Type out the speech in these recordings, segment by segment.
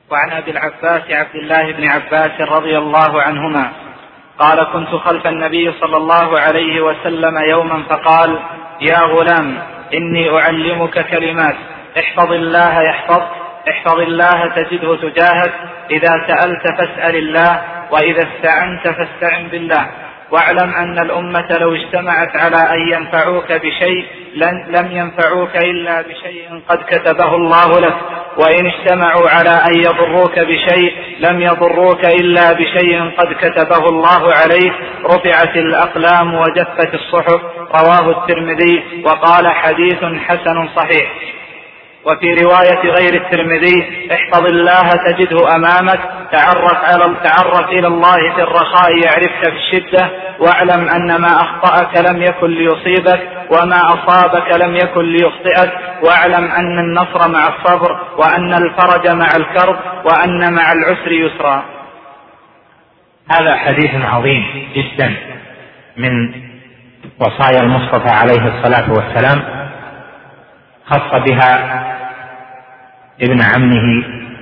وعن أبي العباس عبد الله بن عباس رضي الله عنهما قال: كنت خلف النبي صلى الله عليه وسلم يوما فقال: يا غلام، إني أعلمك كلمات، احفظ الله يحفظك، احفظ الله تجده تجاهك، إذا سألت فاسأل الله، وإذا استعنت فاستعن بالله، واعلم أن الأمة لو اجتمعت على أن ينفعوك بشيء لم ينفعوك إلا بشيء قد كتبه الله لك، وإن اجتمعوا على أن يضروك بشيء لم يضروك إلا بشيء قد كتبه الله عليك، رفعت الأقلام وجفت الصحف. رواه الترمذي وقال: حديث حسن صحيح. وفي رواية غير الترمذي: احفظ الله تجده أمامك، تعرف إلى الله في الرخاء يعرفك في الشدة، واعلم أن ما أخطأك لم يكن ليصيبك، وما أصابك لم يكن ليخطئك، واعلم أن النصر مع الصبر، وأن الفرج مع الكرب، وأن مع العسر يسرا. هذا حديث عظيم جدا من وصايا المصطفى عليه الصلاة والسلام، خص بها ابن عمه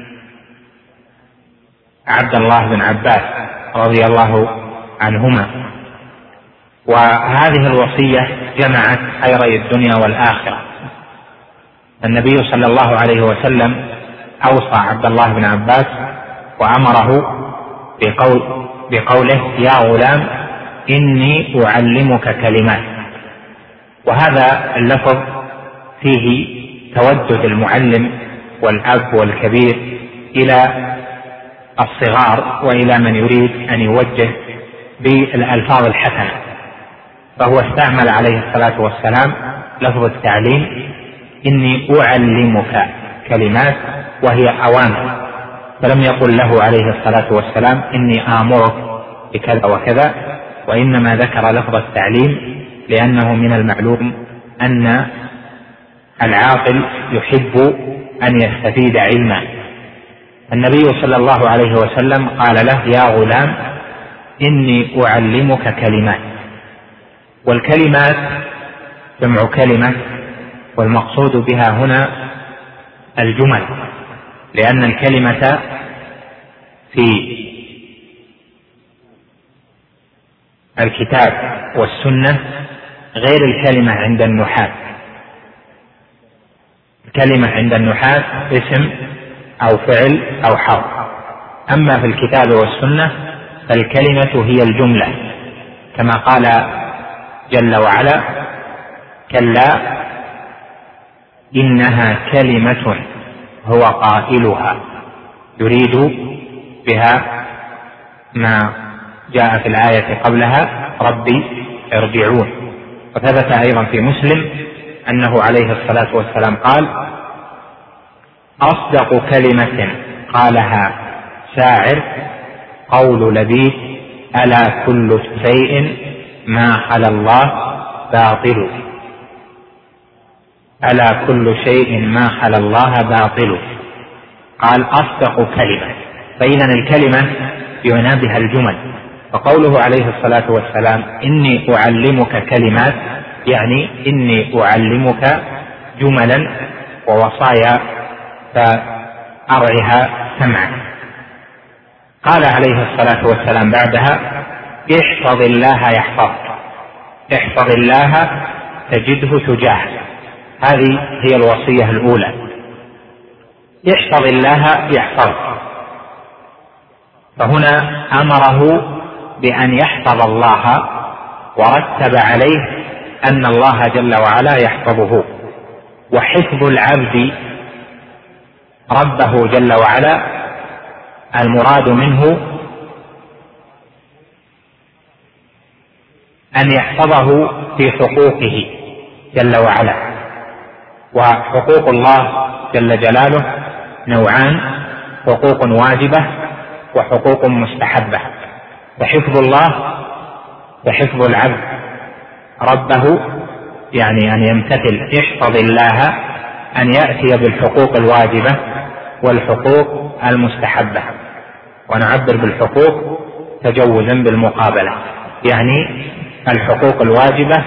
عبد الله بن عباس رضي الله عنهما. وهذه الوصية جمعت خيري الدنيا والآخرة. النبي صلى الله عليه وسلم أوصى عبد الله بن عباس وأمره بقوله: يا غلام، إني أعلمك كلمات. وهذا اللفظ فيه تودد المعلم والأب والكبير إلى الصغار وإلى من يريد أن يوجه بالألفاظ الحسنة، فهو استعمل عليه الصلاة والسلام لفظ التعليم: إني أعلمك كلمات، وهي أوامر، فلم يقل له عليه الصلاة والسلام: إني آمرك بكذا وكذا، وإنما ذكر لفظ التعليم لأنه من المعلوم أن العاقل يحب أن يستفيد علما. النبي صلى الله عليه وسلم قال له: يا غلام، إني أعلمك كلمات. والكلمات جمع كلمة، والمقصود بها هنا الجمل، لأن الكلمة في الكتاب والسنة غير الكلمة عند النحاة. الكلمة عند النحاة اسم أو فعل أو حرف، أما في الكتاب والسنة فالكلمة هي الجملة، كما قال جل وعلا: كلا إنها كلمة هو قائلها، يريد بها ما جاء في الآية قبلها: ربي ارجعون. وثبت أيضا في مسلم أنه عليه الصلاة والسلام قال: أصدق كلمة قالها شاعر قول لبيد: ألا كل شيء ما خلا الله باطل. ألا كل شيء ما خلا الله باطل. قال: أصدق كلمة، فإذا الكلمة يعنى بها الجمل. فقوله عليه الصلاة والسلام: إني أعلمك كلمات، يعني إني أعلمك جملا ووصايا فأرعها سمعا. قال عليه الصلاة والسلام بعدها: احفظ الله يحفظك، احفظ الله تجده تجاهك. هذه هي الوصية الأولى: احفظ الله يحفظك. فهنا أمره بأن يحفظ الله، ورتب عليه أن الله جل وعلا يحفظه. وحفظ العبد ربه جل وعلا المراد منه أن يحفظه في حقوقه جل وعلا. وحقوق الله جل جلاله نوعان: حقوق واجبة وحقوق مستحبة. فحفظ الله وحفظ العبد ربه يعني أن يمتثل، احفظ الله أن يأتي بالحقوق الواجبة والحقوق المستحبة، ونعبر بالحقوق تجوزا بالمقابلة، يعني الحقوق الواجبة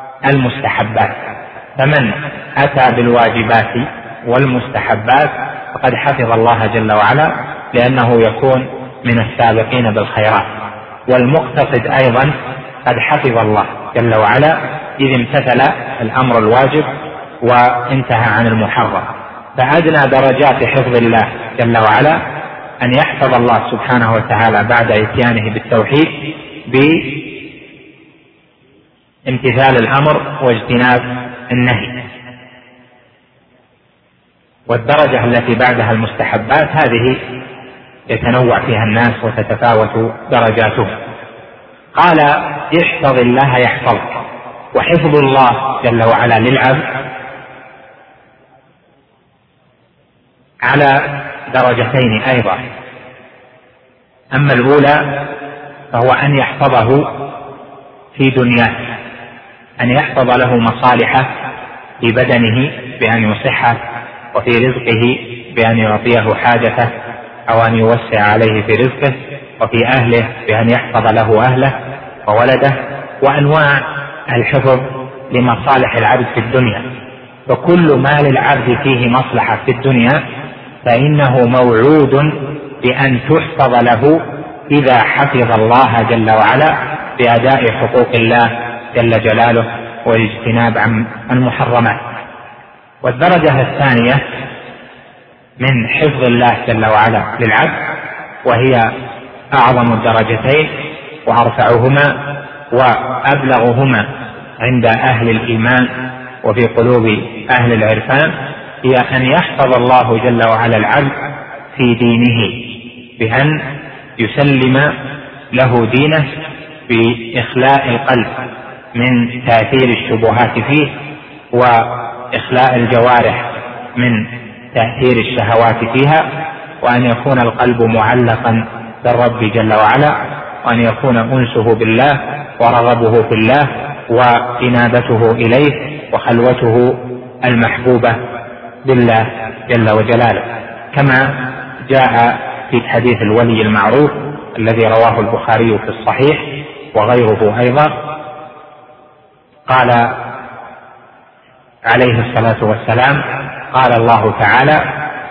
والمستحبات. فمن أتى بالواجبات والمستحبات فقد حفظ الله جل وعلا، لأنه يكون من السابقين بالخيرات. والمقتصد أيضا قد حفظ الله جل وعلا إذ امتثل الأمر الواجب وانتهى عن المحرم. فأدنى درجات حفظ الله جل وعلا أن يحفظ الله سبحانه وتعالى بعد إتيانه بالتوحيد بامتثال الأمر واجتناب النهي. والدرجة التي بعدها المستحبات هذه يتنوع فيها الناس وتتفاوت درجاتهم. قال احفظ الله يحفظك. وحفظ الله جل وعلا للعبد على درجتين أيضا. أما الأولى فهو أن يحفظه في دنياه، أن يحفظ له مصالحه في بدنه بأن يصحه، وفي رزقه بأن يعطيه حاجته أو أن يوسع عليه في رزقه، وفي أهله بأن يحفظ له أهله وولده، وأنواع الحفظ لمصالح العبد في الدنيا. فكل ما للعبد فيه مصلحة في الدنيا فإنه موعود بأن تحفظ له إذا حفظ الله جل وعلا بأداء حقوق الله جل جلاله والاجتناب عن المحرمات. والدرجة الثانية من حفظ الله جل وعلا للعبد، وهي أعظم الدرجتين وأرفعهما وأبلغهما عند أهل الإيمان وفي قلوب أهل العرفان، هي أن يحفظ الله جل وعلا العبد في دينه بأن يسلم له دينه بإخلاء القلب من تأثير الشبهات فيه، وإخلاء الجوارح من تأثير الشهوات فيها، وأن يكون القلب معلقا بالرب جل وعلا، وأن يكون أنسه بالله ورغبه في الله وإنابته إليه وخلوته المحبوبة بالله جل وجلاله، كما جاء في حديث الولي المعروف الذي رواه البخاري في الصحيح وغيره أيضا. قال عليه الصلاة والسلام: قال الله تعالى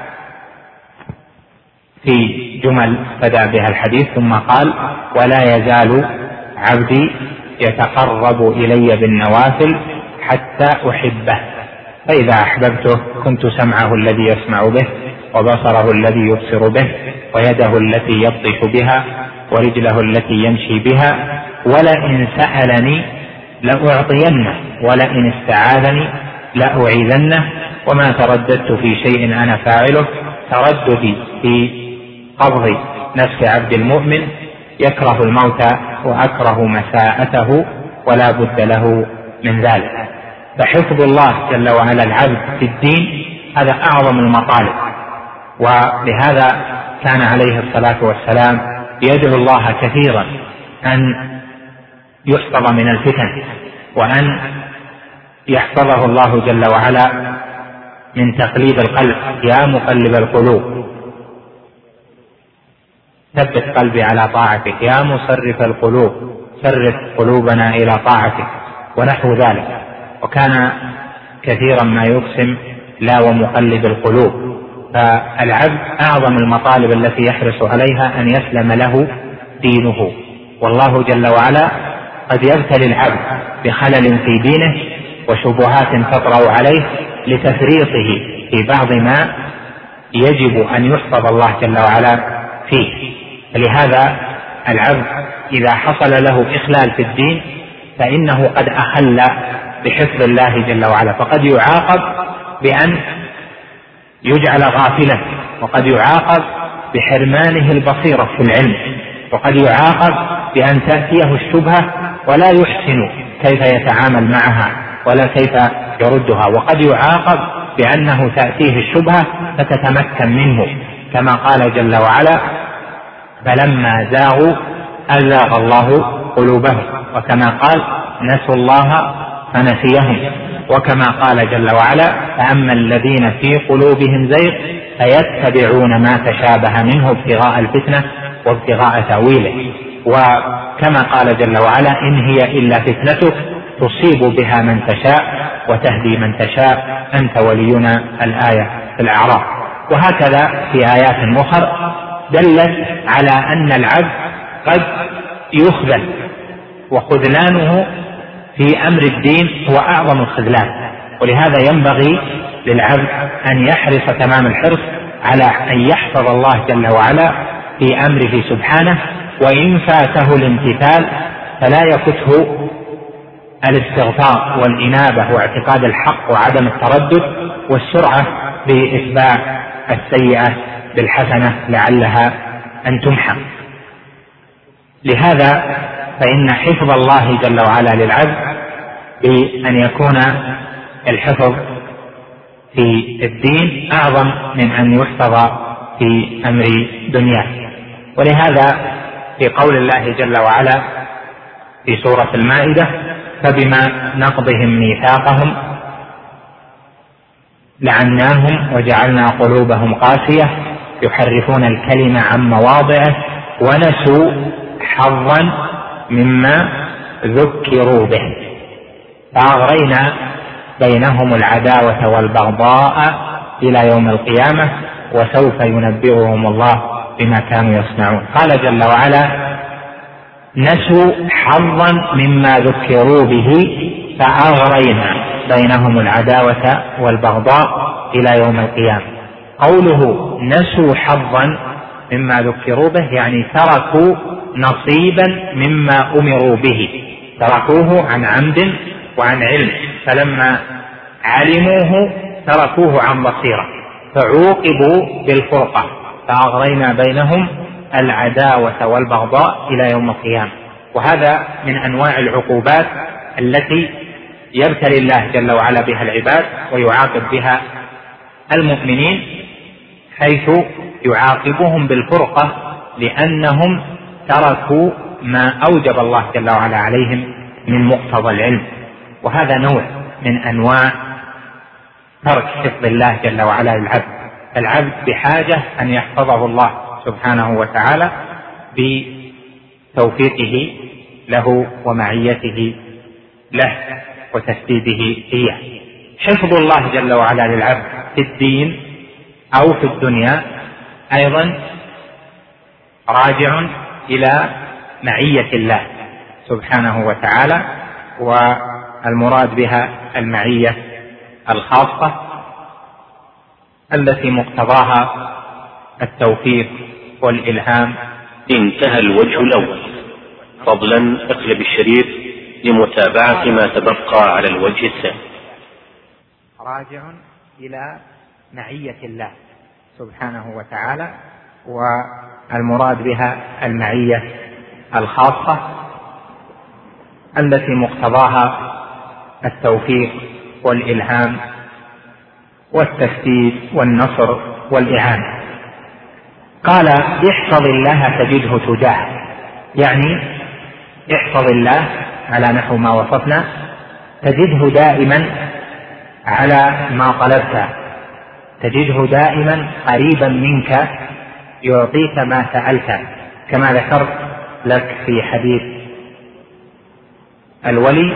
في جمل بدأ بها الحديث ثم قال: ولا يزال عبدي يتقرب إلي بالنوافل حتى أحبه، فإذا أحببته كنت سمعه الذي يسمع به، وبصره الذي يبصر به، ويده التي يبطش بها، ورجله التي يمشي بها، ولئن سألني لأعطينه، ولئن استعاذني لأعيذنه، وما ترددت في شيء أنا فاعله ترددي في قبض نفس عبد المؤمن، يكره الموت وأكره مساءته ولا بد له من ذلك. فحفظ الله جل وعلا العبد في الدين هذا أعظم المطالب، ولهذا كان عليه الصلاة والسلام يدعو الله كثيرا أن يحفظ من الفتن، وأن يحفظه الله جل وعلا من تقليب القلب. يا مقلب القلوب ثبت قلبي على طاعتك، يا مصرف القلوب صرف قلوبنا إلى طاعتك، ونحو ذلك. وكان كثيرا ما يقسم: لا ومقلب القلوب. فالعبد أعظم المطالب التي يحرص عليها أن يسلم له دينه، والله جل وعلا قد يبتلي العبد بخلل في دينه وشبهات تطرأ عليه لتفريطه في بعض ما يجب أن يحفظ الله جل وعلا فيه. لهذا العبد إذا حصل له إخلال في الدين فإنه قد أخل بحفظ الله جل وعلا، فقد يعاقب بأن يجعل غافلا، وقد يعاقب بحرمانه البصيرة في العلم، وقد يعاقب بأن تأتيه الشبهة ولا يحسن كيف يتعامل معها ولا كيف يردها، وقد يعاقب بأنه تأتيه الشبهة فتتمكن منه، كما قال جل وعلا: فلما زاغوا أزاغ الله قلوبهم، وكما قال: نسوا الله فنسيهم، وكما قال جل وعلا: فأما الذين في قلوبهم زيغ فيتبعون ما تشابه منه ابتغاء الفتنة وابتغاء تأويله، وكما قال جل وعلا: إن هي إلا فتنتك تصيب بها من تشاء وتهدي من تشاء أنت ولينا، الآية في الأعراف. وهكذا في آيات أخرى دلت على أن العبد قد يخذل، وخذلانه في أمر الدين هو أعظم الخذلان. ولهذا ينبغي للعبد أن يحرص تمام الحرص على أن يحفظ الله جل وعلا في أمره سبحانه، وإن فاته الامتثال فلا يفته الاستغفار والإنابة واعتقاد الحق وعدم التردد والسرعة بإتباع السيئة بالحسنة لعلها أن تمحى. لهذا فإن حفظ الله جل وعلا للعبد بأن يكون الحفظ في الدين أعظم من أن يحفظ في أمر دنياه. ولهذا في قول الله جل وعلا في سورة المائدة: فبما نقضهم ميثاقهم لعناهم وجعلنا قلوبهم قاسية يحرفون الكلم عن مواضعه ونسوا حظا مما ذكروا به فأغرينا بينهم العداوة والبغضاء إلى يوم القيامة وسوف ينبئهم الله بما كانوا يصنعون. قال جل وعلا: نسوا حظا مما ذكروا به فأغرينا بينهم العداوة والبغضاء إلى يوم القيامة. قوله نسوا حظا مما ذكروا به يعني تركوا نصيبا مما أمروا به، تركوه عن عمد وعن علم، فلما علموه تركوه عن بصيرة فعوقبوا بالفرقة فأغرينا بينهم العداوة والبغضاء إلى يوم القيامة. وهذا من أنواع العقوبات التي يبتلي الله جل وعلا بها العباد ويعاقب بها المؤمنين، حيث يعاقبهم بالفرقة لأنهم تركوا ما أوجب الله جل وعلا عليهم من مقتضى العلم. وهذا نوع من أنواع ترك حفظ الله جل وعلا للعبد. العبد بحاجة أن يحفظه الله سبحانه وتعالى بتوفيقه له ومعيته له وتسديده إياه. حفظ الله جل وعلا للعبد في الدين أو في الدنيا أيضا راجع إلى معية الله سبحانه وتعالى، والمراد بها المعية الخاصة التي مقتضاها التوفيق والإلهام. انتهى الوجه الأول. فضلا اقلب الشريط لمتابعة ما تبقى على الوجه الثاني. راجع إلى معية الله سبحانه وتعالى، والمراد بها المعية الخاصة التي مقتضاها التوفيق والإلهام والتسديد والنصر والإعانة. قال: احفظ الله تجده تجاهك، يعني احفظ الله على نحو ما وصفنا، تجده دائما على ما طلبت، تجده دائما قريبا منك يعطيك ما سألت، كما ذكرت لك في حديث الولي: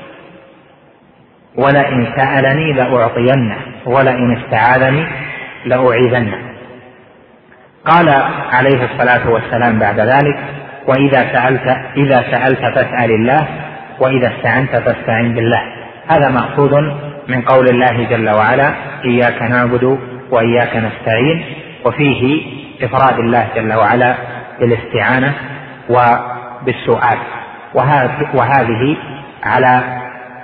ولئن سألني لأعطينه ولئن استعاذني لأعيذنه. قال عليه الصلاة والسلام بعد ذلك: إذا سألت فاسأل الله وإذا استعنت فاستعن بالله. هذا مأخوذ من قول الله جل وعلا: إياك نعبد وإياك نستعين، وفيه إفراد الله جل وعلا بالاستعانة وبالسؤال. وهذه على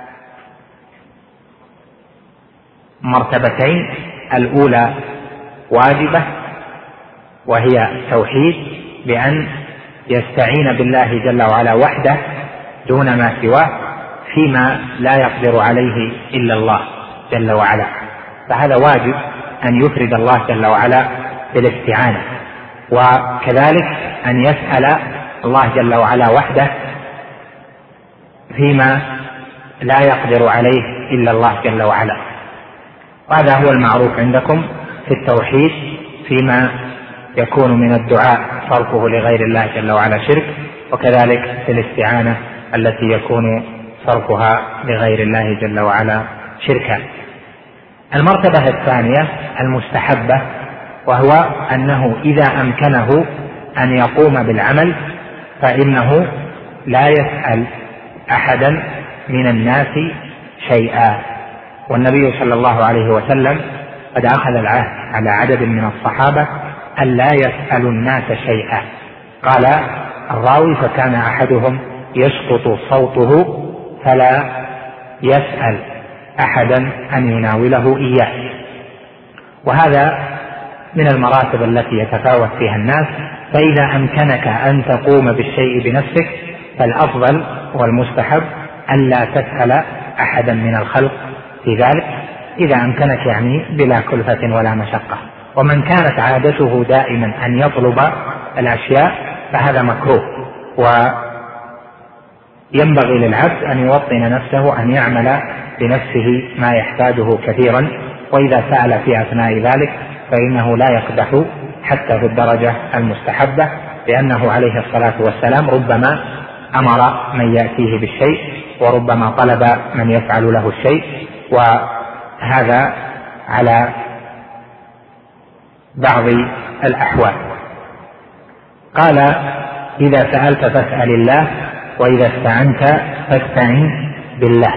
مرتبتين: الأولى واجبة وهي التوحيد، بأن يستعين بالله جل وعلا وحده دون ما سواه فيما لا يقدر عليه إلا الله جل وعلا، فهذا واجب أن يفرد الله جل وعلا بالاستعانة. وكذلك أن يسأل الله جل وعلا وحده فيما لا يقدر عليه إلا الله جل وعلا. وهذا هو المعروف عندكم في التوحيد، فيما يكون من الدعاء صرفه لغير الله جل وعلا شرك، وكذلك في الاستعانة التي يكون صرفها لغير الله جل وعلا شركا. المرتبة الثانية المستحبة وهو أنه إذا أمكنه أن يقوم بالعمل فإنه لا يسأل أحدا من الناس شيئا. والنبي صلى الله عليه وسلم قد أخذ العهد على عدد من الصحابة أن لا يسألوا الناس شيئا. قال الراوي: فكان أحدهم يسقط صوته فلا يسأل أحدا أن يناوله إياه. وهذا من المراتب التي يتفاوت فيها الناس. فإذا أمكنك أن تقوم بالشيء بنفسك فالأفضل والمستحب أن لا تسأل أحدا من الخلق في ذلك، إذا أمكنك يعني بلا كلفة ولا مشقة. ومن كانت عادته دائما أن يطلب الأشياء فهذا مكروه، وينبغي للعبد أن يوطن نفسه أن يعمل بنفسه ما يحتاجه كثيرا، وإذا سأل في أثناء ذلك فإنه لا يقدح حتى في الدرجة المستحبة، لأنه عليه الصلاة والسلام ربما أمر من يأتيه بالشيء وربما طلب من يفعل له الشيء، وهذا على بعض الأحوال. قال: إذا سألت فاسأل الله، وإذا استعنت فاستعن بالله.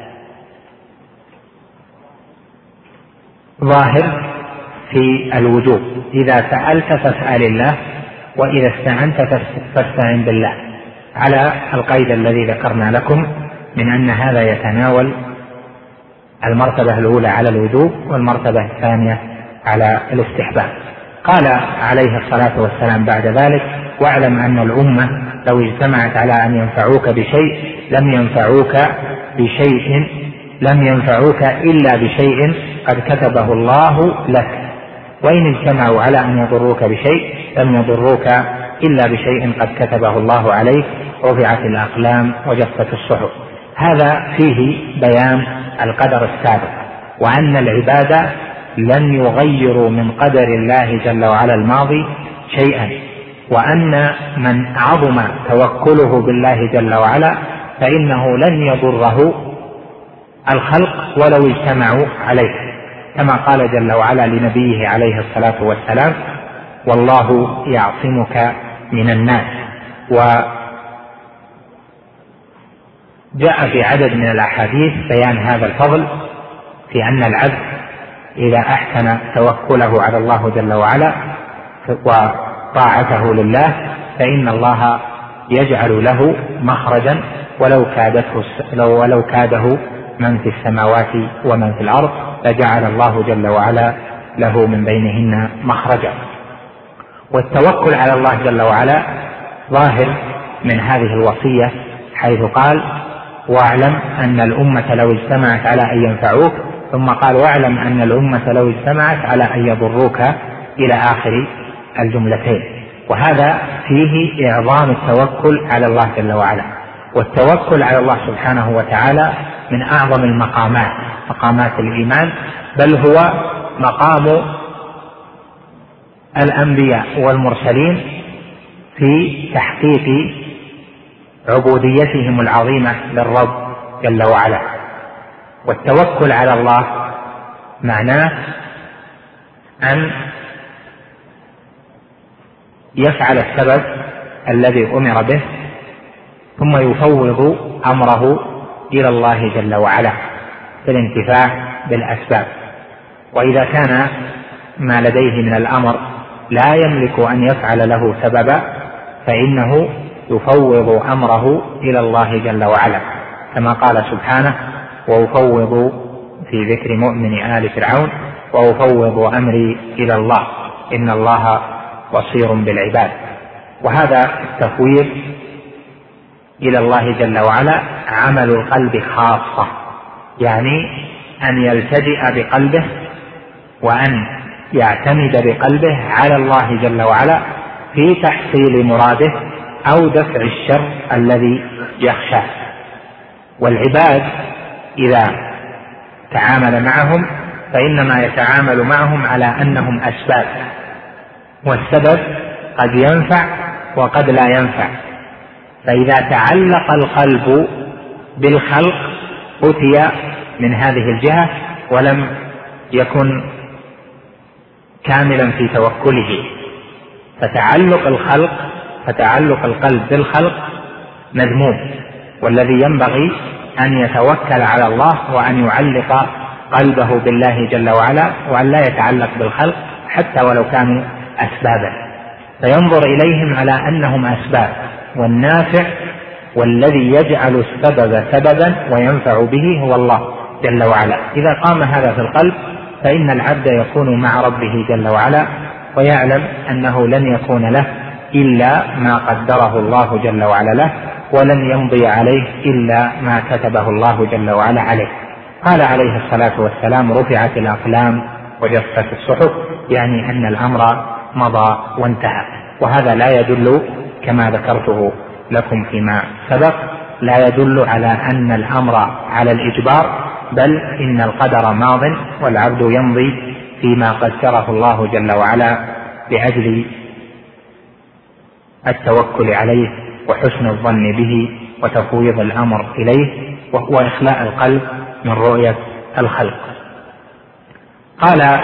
ظاهر في الوجوب: إذا سألت فاسأل الله، وإذا استعنت فاستعن بالله، على القيد الذي ذكرنا لكم من أن هذا يتناول المرتبة الأولى على الوجوب والمرتبة الثانية على الاستحباب. قال عليه الصلاة والسلام بعد ذلك: واعلم أن الأمة لو اجتمعت على أن ينفعوك بشيء لم ينفعوك إلا بشيء قد كتبه الله لك، وإن اجتمعوا على أن يضروك بشيء لم يضروك إلا بشيء قد كتبه الله عليك، رفعت الأقلام وجفت الصحف. هذا فيه بيان القدر السابق، وأن العباد لن يغيروا من قدر الله جل وعلا الماضي شيئا، وأن من عظم توكله بالله جل وعلا فإنه لن يضره الخلق ولو اجتمعوا عليه، كما قال جل وعلا لنبيه عليه الصلاة والسلام: والله يعصمك من الناس. وجاء في عدد من الأحاديث بيان هذا الفضل، في أن العبد إذا أحسن توكله على الله جل وعلا وطاعته لله فإن الله يجعل له مخرجا ولو كاده من في السماوات ومن في الأرض لجعل الله جل وعلا له من بينهن مخرجا. والتوكل على الله جل وعلا ظاهر من هذه الوصية، حيث قال: واعلم أن الأمة لو اجتمعت على أن ينفعوك، ثم قال: واعلم أن الأمة لو اجتمعت على أن يضروك، إلى آخر الجملتين. وهذا فيه إعظام التوكل على الله جل وعلا. والتوكل على الله سبحانه وتعالى من أعظم مقامات الإيمان، بل هو مقام الأنبياء والمرسلين في تحقيق عبوديتهم العظيمة للرب جل وعلا. والتوكل على الله معناه أن يفعل السبب الذي أمر به ثم يفوض أمره إلى الله جل وعلا في الانتفاع بالأسباب. وإذا كان ما لديه من الأمر لا يملك أن يفعل له سببا فإنه يفوض أمره إلى الله جل وعلا، كما قال سبحانه: وأفوض في ذكر مؤمن آل فرعون وأفوض أمري إلى الله إن الله بصير بالعباد. وهذا التفويض إلى الله جل وعلا عمل القلب خاصة، يعني أن يلتجئ بقلبه وأن يعتمد بقلبه على الله جل وعلا في تحصيل مراده أو دفع الشر الذي يخشاه. والعباد إذا تعامل معهم فإنما يتعامل معهم على أنهم أسباب، والسبب قد ينفع وقد لا ينفع. فإذا تعلق القلب بالخلق أتي من هذه الجهة ولم يكن كاملا في توكله. فتعلق القلب بالخلق مذموم، والذي ينبغي أن يتوكل على الله وأن يعلق قلبه بالله جل وعلا، وأن لا يتعلق بالخلق حتى ولو كانوا أسبابا، فينظر إليهم على أنهم أسباب، والنافع والذي يجعل السبب سببا وينفع به هو الله جل وعلا. إذا قام هذا في القلب فإن العبد يكون مع ربه جل وعلا، ويعلم أنه لن يكون له إلا ما قدره الله جل وعلا له، ولن يمضي عليه إلا ما كتبه الله جل وعلا عليه. قال عليه الصلاة والسلام: رفعت الأقلام وجفت الصحف، يعني أن الأمر مضى وانتهى. وهذا لا يدل كما ذكرته لكم فيما سبق، لا يدل على أن الأمر على الإجبار، بل إن القدر ماض والعبد يمضي فيما قدره الله جل وعلا بأجل التوكل عليه وحسن الظن به وتفويض الأمر إليه، وهو إخلاء القلب من رؤية الخلق. قال: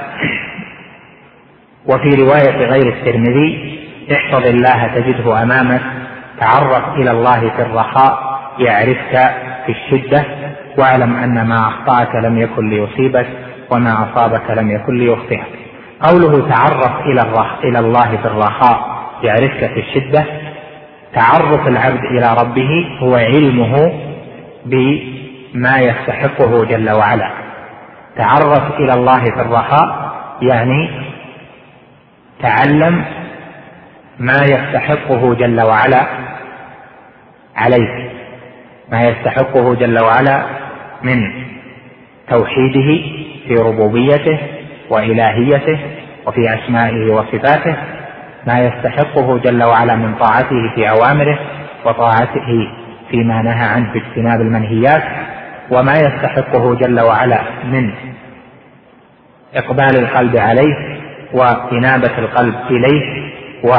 وفي رواية غير الترمذي: احفظ الله تجده أمامك، تعرف إلى الله في الرخاء يعرفك في الشدة، واعلم أن ما أخطأك لم يكن ليصيبك وما أصابك لم يكن ليخطئك. قوله تعرف إلى الله في الرخاء يعرفك في الشدة، تعرف العبد إلى ربه هو علمه بما يستحقه جل وعلا. تعرف إلى الله في الرخاء يعني تعلم ما يستحقه جل وعلا عليك، ما يستحقه جل وعلا من توحيده في ربوبيته وإلهيته وفي أسمائه وصفاته، ما يستحقه جل وعلا من طاعته في أوامره وطاعته فيما نهى عنه في اجتناب المنهيات، وما يستحقه جل وعلا من إقبال القلب عليه وإنابة القلب إليه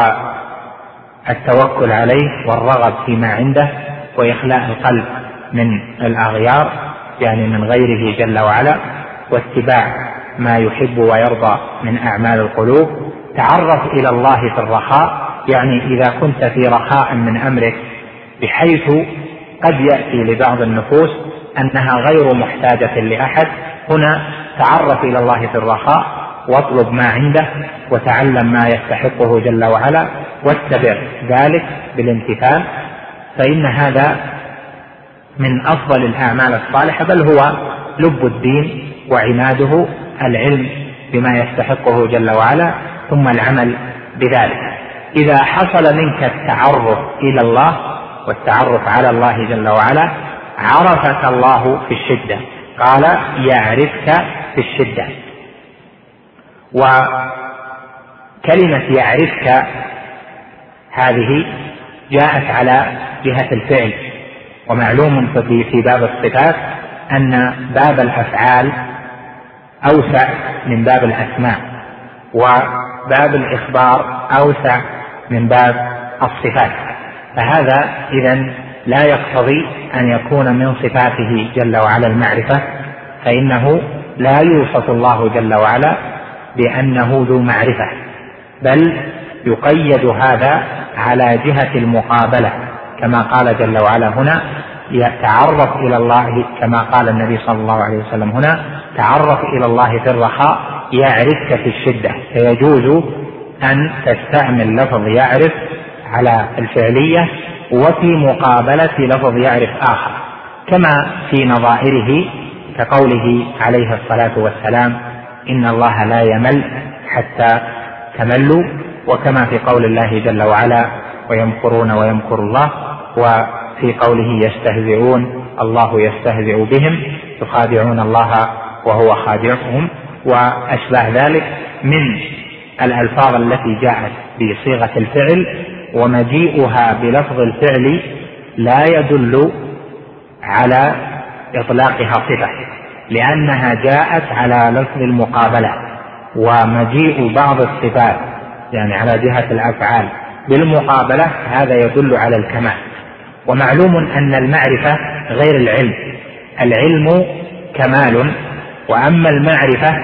والتوكل عليه والرغب فيما عنده وإخلاء القلب من الأغيار يعني من غيره جل وعلا، واتباع ما يحب ويرضى من أعمال القلوب. تعرف إلى الله في الرخاء يعني إذا كنت في رخاء من أمرك بحيث قد يأتي لبعض النفوس أنها غير محتاجة لأحد، هنا تعرف إلى الله في الرخاء واطلب ما عنده وتعلم ما يستحقه جل وعلا واتبع ذلك بالامتثال، فإن هذا من أفضل الأعمال الصالحة، بل هو لب الدين وعماده، العلم بما يستحقه جل وعلا ثم العمل بذلك. إذا حصل منك التعرف إلى الله والتعرف على الله جل وعلا عرفك الله في الشدة، قال يعرفك في الشدة. وكلمة يعرفك هذه جاءت على جهة الفعل، ومعلوم في باب الصفات أن باب الأفعال أوسع من باب الأسماء، وباب الإخبار أوسع من باب الصفات، فهذا إذن لا يقتضي أن يكون من صفاته جل وعلا المعرفة، فإنه لا يوصف الله جل وعلا بأنه ذو معرفة، بل يقيد هذا على جهة المقابلة، كما قال جل وعلا هنا يتعرف إلى الله، كما قال النبي صلى الله عليه وسلم هنا تعرف إلى الله في الرخاء يعرفك في الشدة، فيجوز أن تستعمل لفظ يعرف على الفعلية وفي مقابلة لفظ يعرف آخر، كما في نظائره كقوله عليه الصلاة والسلام إن الله لا يمل حتى تملوا، وكما في قول الله جل وعلا ويمكرون ويمكر الله، وفي قوله يستهزئون الله يستهزئ بهم يخادعون الله وهو خادعهم، وأشباه ذلك من الألفاظ التي جاءت بصيغة الفعل، ومجيئها بلفظ الفعل لا يدل على إطلاقها صفة، لأنها جاءت على لفظ المقابلة، ومجيء بعض الصفات يعني على جهة الأفعال بالمقابلة هذا يدل على الكمال. ومعلوم أن المعرفة غير العلم، العلم كمال، وأما المعرفة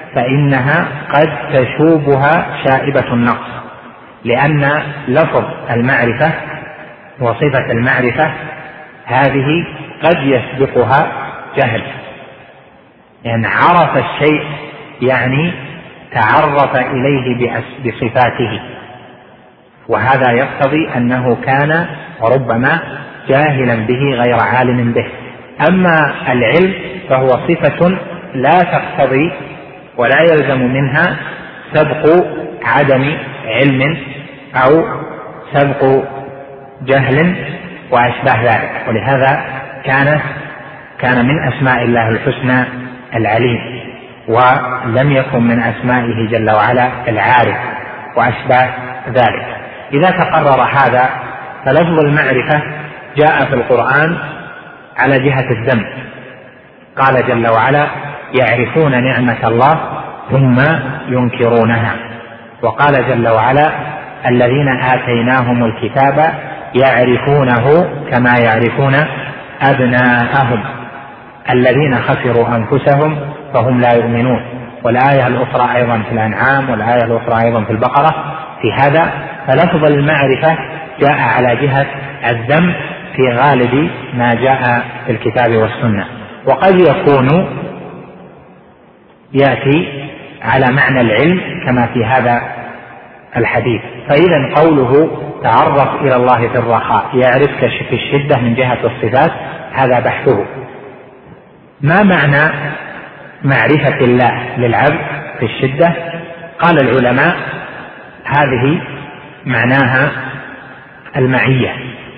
فإنها قد تشوبها شائبة النقص، لأن لفظ المعرفة وصفة المعرفة هذه قد يسبقها جهل، يعني عرف الشيء يعني تعرف إليه بصفاته، وهذا يقتضي أنه كان ربما جاهلا به غير عالم به. أما العلم فهو صفة لا تقتضي ولا يلزم منها سبق عدم علم أو سبق جهل وأشباه ذلك، ولهذا كان من أسماء الله الحسنى العليم، ولم يكن من أسمائه جل وعلا العارف وأشباه ذلك. إذا تقرر هذا فلفظ المعرفة جاء في القرآن على جهة الذم، قال جل وعلا: يعرفون نعمة الله ثم ينكرونها. وقال جل وعلا: الذين آتيناهم الكتاب يعرفونه كما يعرفون أبناءهم الذين خسروا أنفسهم فهم لا يؤمنون. والآية الأخرى أيضا في الأنعام، والآية الأخرى أيضا في البقرة في هذا. فلفظ المعرفة جاء على جهة الذم في غالب ما جاء في الكتاب والسنة، وقد يكون يأتي على معنى العلم كما في هذا الحديث. فإذا قوله تعرف إلى الله في الرخاء يعرفك في الشدة من جهة الصفات، هذا بحثه. ما معنى معرفة الله للعبد في الشدة؟ قال العلماء: هذه معناها المعية،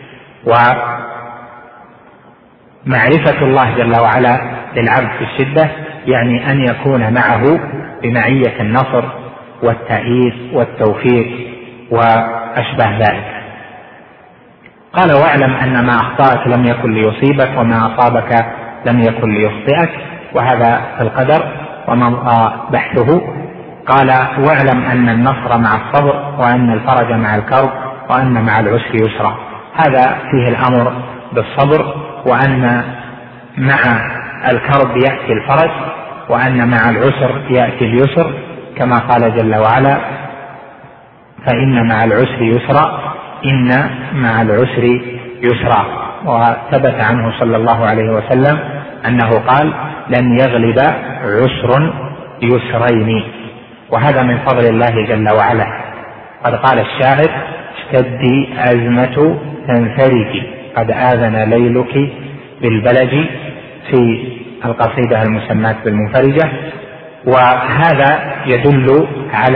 ومعرفة الله جل وعلا للعبد في الشدة يعني أن يكون معه بمعية النصر والتأييد والتوفيق وأشباه ذلك. قال: واعلم أن ما أخطأك لم يكن ليصيبك وما أصابك لم يكن ليخطئك. وهذا في القدر ومضى بحثه. قال: واعلم أن النصر مع الصبر، وأن الفرج مع الكرب، وأن مع العسر يسرا. هذا فيه الأمر بالصبر، وأن مع الكرب يأتي الفرج، وأن مع العسر يأتي اليسر، كما قال جل وعلا: فإن مع العسر يسرا، إن مع العسر يسرا. وثبت عنه صلى الله عليه وسلم أنه قال: لن يغلب عسر يسرين. وهذا من فضل الله جل وعلا. قد قال الشاعر: اشتدي أزمة تنفرجي، قد آذن ليلك بالبلج، في القصيدة المسماة بالمنفرجة. وهذا يدل على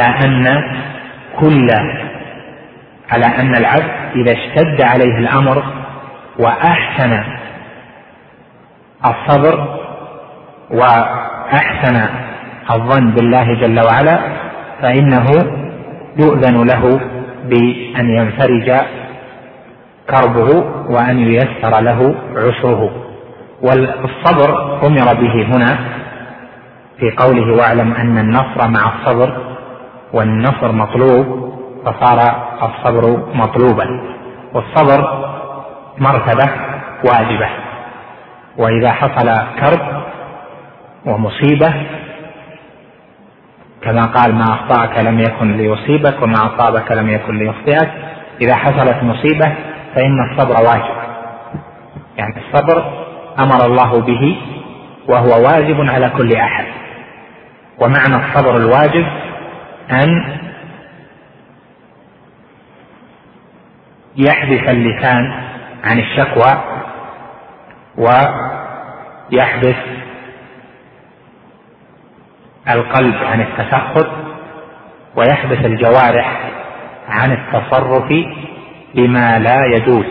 أن العبد إذا اشتد عليه الأمر وأحسن الصبر وأحسن الظن بالله جل وعلا، فإنه يؤذن له بأن ينفرج كربه وأن ييسر له عسره. والصبر أمر به هنا في قوله: واعلم أن النصر مع الصبر، والنصر مطلوب فصار الصبر مطلوبا. والصبر مرتبة واجبة، وإذا حصل كرب ومصيبة كما قال: ما أخطأك لم يكن ليصيبك وما أصابك لم يكن ليخطئك. إذا حصلت مصيبة فإن الصبر واجب، يعني الصبر أمر الله به وهو واجب على كل أحد. ومعنى الصبر الواجب أن يحبس اللسان عن الشكوى، ويحبس القلب عن التسخط، ويحبس الجوارح عن التصرف بما لا يجوز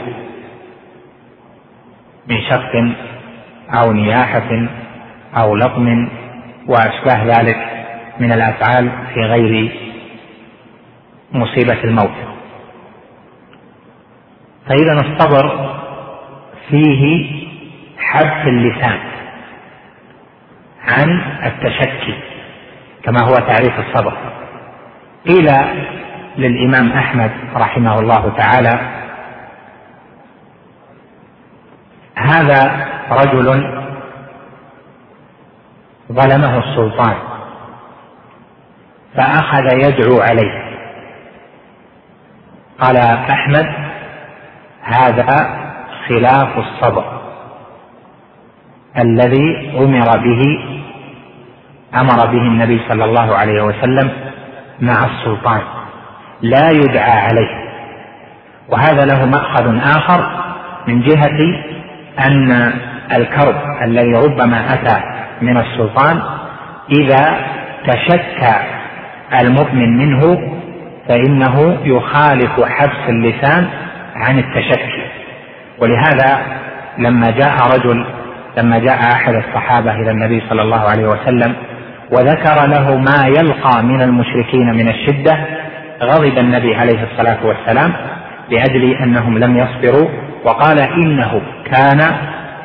من شق أو نياحة أو لطم وأشباه ذلك من الأفعال في غير مصيبة الموت. فإذا الصبر فيه حبس اللسان عن التشكي كما هو تعريف الصبر. قيل للإمام أحمد رحمه الله تعالى: هذا رجل ظلمه السلطان فأخذ يدعو عليه. قال أحمد: هذا خلاف الصبر الذي أمر به النبي صلى الله عليه وسلم مع السلطان، لا يدعى عليه. وهذا له مأخذ آخر من جهة أن الكرب الذي ربما أتى من السلطان إذا تشكى المؤمن منه فإنه يخالف حبس اللسان عن التشكي. ولهذا لما جاء أحد الصحابة إلى النبي صلى الله عليه وسلم وذكر له ما يلقى من المشركين من الشدة، غضب النبي عليه الصلاة والسلام لأجل أنهم لم يصبروا، وقال: إنه كان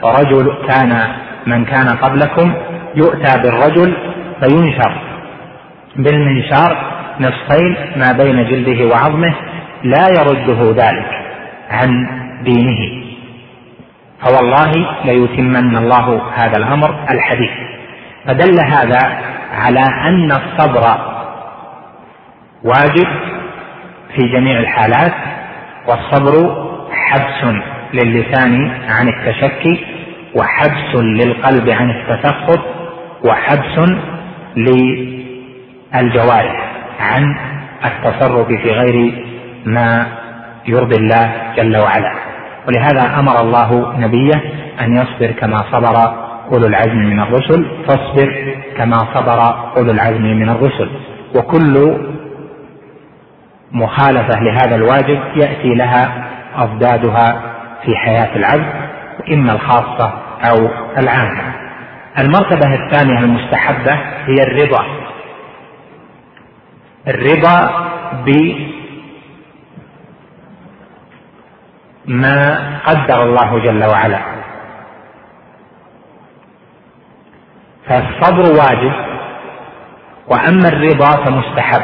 من كان قبلكم يؤتى بالرجل فينشر بالمنشار نصفين ما بين جلده وعظمه لا يرده ذلك عن دينه، فوالله ليتمن الله هذا الأمر الحديث. فدل هذا على أن الصبر واجب في جميع الحالات، والصبر حبس للسان عن التشكي، وحبس للقلب عن التسخط، وحبس للجوارح عن التصرف في غير ما يرضي الله جل وعلا. ولهذا أمر الله نبيه أن يصبر كما صبر أولو العزم من الرسل، فاصبر كما صبر أولو العزم من الرسل. وكل مخالفة لهذا الواجب يأتي لها أضدادها في حياة العبد، إما الخاصة أو العامة. المرتبة الثانية المستحبة هي الرضا بما قدر الله جل وعلا. فالصبر واجب، وأما الرضا فمستحب.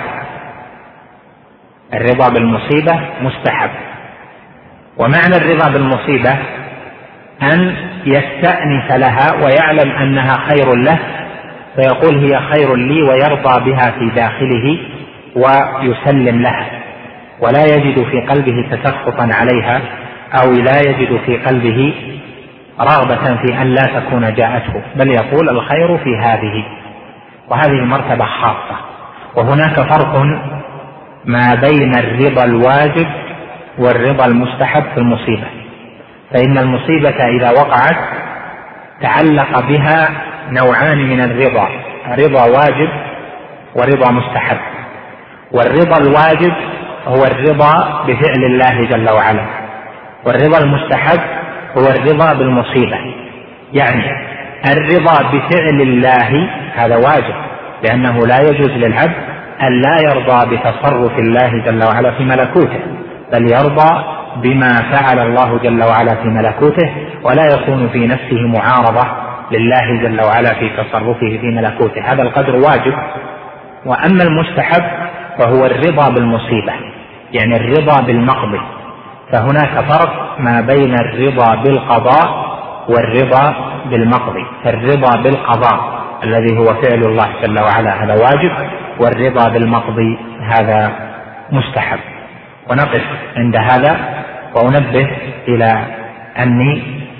الرضا بالمصيبة مستحب. ومعنى الرضا بالمصيبة أن يستأنس لها ويعلم أنها خير له فيقول هي خير لي، ويرضى بها في داخله ويسلم لها، ولا يجد في قلبه تسخطا عليها، أو لا يجد في قلبه رغبة في أن لا تكون جاءته، بل يقول الخير في هذه. وهذه مرتبة خاصة. وهناك فرق ما بين الرضا الواجب والرضا المستحب في المصيبة. فإن المصيبة إذا وقعت تعلق بها نوعان من الرضا: رضا واجب ورضا مستحب. والرضا الواجب هو الرضا بفعل الله جل وعلا، والرضا المستحب هو الرضا بالمصيبة. يعني الرضا بفعل الله هذا واجب، لأنه لا يجوز للعبد أن لا يرضى بتصرف الله جل وعلا في ملكوته، بل يرضى بما فعل الله جل وعلا في ملكوته، ولا يكون في نفسه معارضة لله جل وعلا في تصرفه في ملكوته. هذا القدر واجب. وأما المستحب فهو الرضا بالمصيبة، يعني الرضا بالمقضي. فهناك فرق ما بين الرضا بالقضاء والرضا بالمقضي. فالرضا بالقضاء الذي هو فعل الله جل وعلا هذا واجب، والرضا بالمقضي هذا مستحب. ونقف عند هذا، وأنبه إلى أني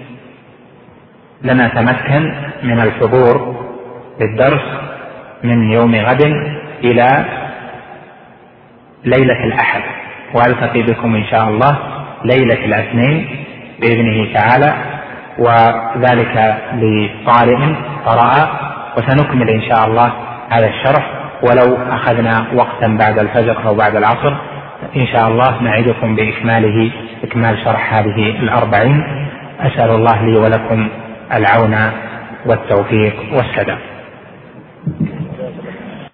لن أتمكن من الحضور للدرس من يوم غد إلى ليلة الأحد، وألتقي بكم إن شاء الله ليلة الاثنين بإذنه تعالى، وذلك لطارئ قرأ، وسنكمل إن شاء الله هذا الشرح، ولو أخذنا وقتا بعد الفجر أو بعد العصر إن شاء الله نعدكم بإكماله، إكمال شرح هذه 40. أسأل الله لي ولكم العون والتوفيق والسداد.